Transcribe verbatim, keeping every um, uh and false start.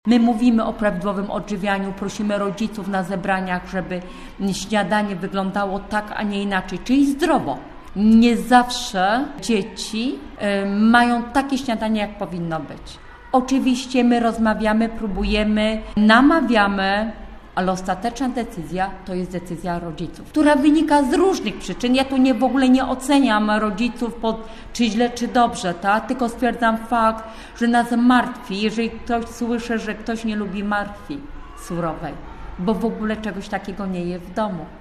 My mówimy o prawidłowym odżywianiu, prosimy rodziców na zebraniach, żeby śniadanie wyglądało tak, a nie inaczej, czyli zdrowo. Nie zawsze dzieci y, mają takie śniadanie, jak powinno być. Oczywiście my rozmawiamy, próbujemy, namawiamy, ale ostateczna decyzja to jest decyzja rodziców, która wynika z różnych przyczyn. Ja tu nie, w ogóle nie oceniam rodziców pod czy źle, czy dobrze, tak? Tylko stwierdzam fakt, że nas martwi, jeżeli ktoś słyszy, że ktoś nie lubi martwi surowej, bo w ogóle czegoś takiego nie je w domu.